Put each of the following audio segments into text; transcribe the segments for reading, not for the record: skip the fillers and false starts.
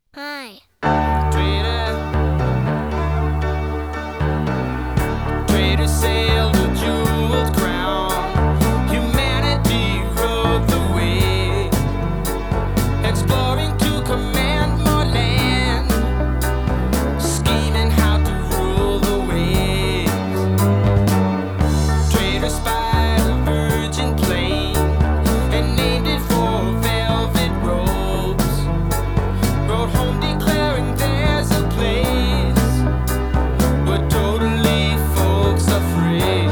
Hi. Trader sailed a jeweled crown. Humanity rode the wave, exploring to command more land, scheming how to rule the waves. Trader spied a virgin plain and named it for velvet robes. Rode home declaring there's a place where totally folks are free.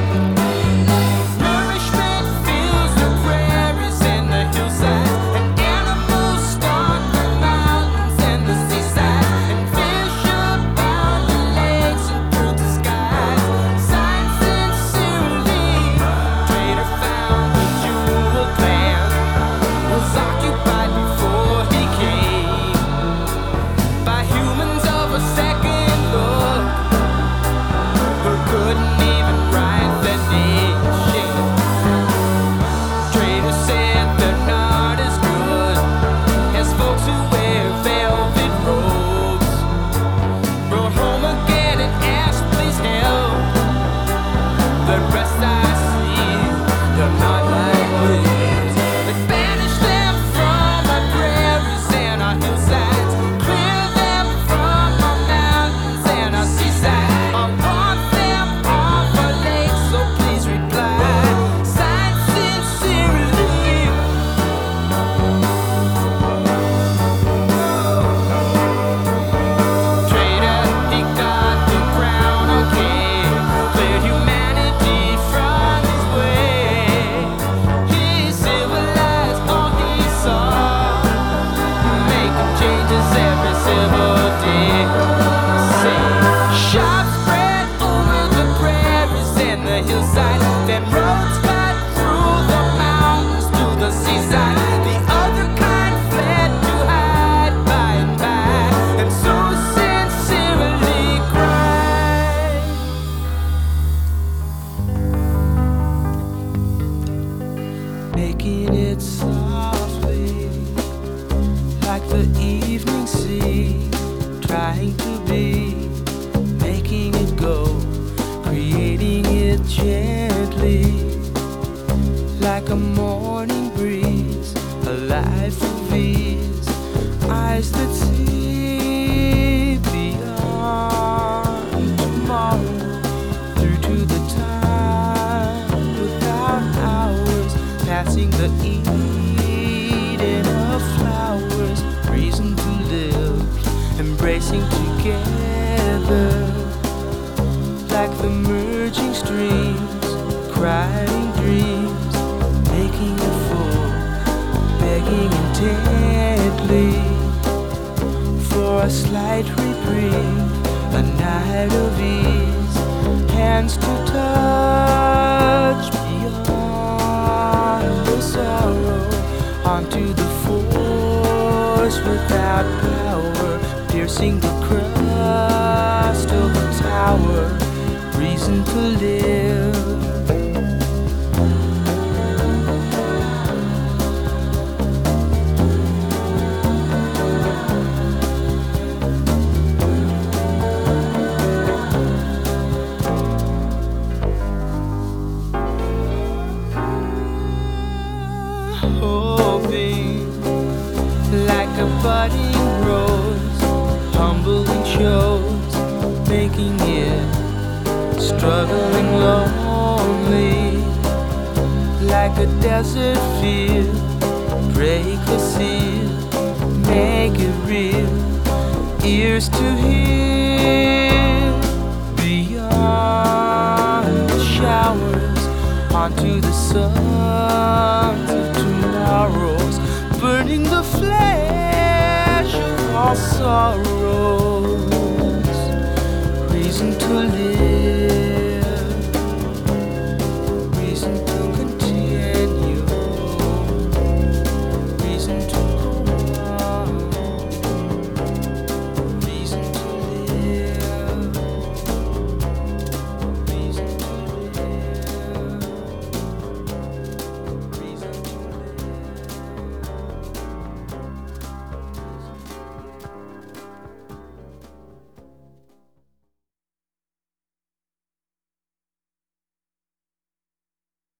Nourishment fills the prairies and the hillsides, and animals stalk the mountains and the seaside, and fish abound the lakes and through the skies. Sign sincerely, Trader found the jewel land was occupied before he came by humans of a second look who couldn't even write their name. Trader said they're not as good as folks who wear velvet robes. Rode home again and asked, please help. The rest I see, they're not like this. They banish them from our prairies and our hillsides, clear them from our mountains and our seaside. I want them off our lakes, so please reply. Signed sincerely. Trader, he got the crown, okay. Cleared humanity from his way. He civilized all he saw, making changes every civil day. Say, shops spread over the prairies and the hillside, then roads cut through the mountains to the seaside. The other kind fled to hide by and by, and so sincerely cried. Making it softly, like the evening sea, trying to be, making it go, creating it gently, like a morning breeze, a life of ease, eyes that see beyond tomorrow, through to the time without hours, passing the Eden of flowers, reason to live, embracing together, like the merging streams, crying dreams, making it full, begging intently for a slight reprieve, a night of ease, hands to touch beyond the sorrow, onto the force without power, piercing the crust of the tower, reason to live. Hoping like a budding rose, humbling shows, making it, struggling lonely, like a desert field, break the seal, make it real, ears to hear, beyond the showers, onto the sons of tomorrows, burning the flesh of all sorrows, reason to live.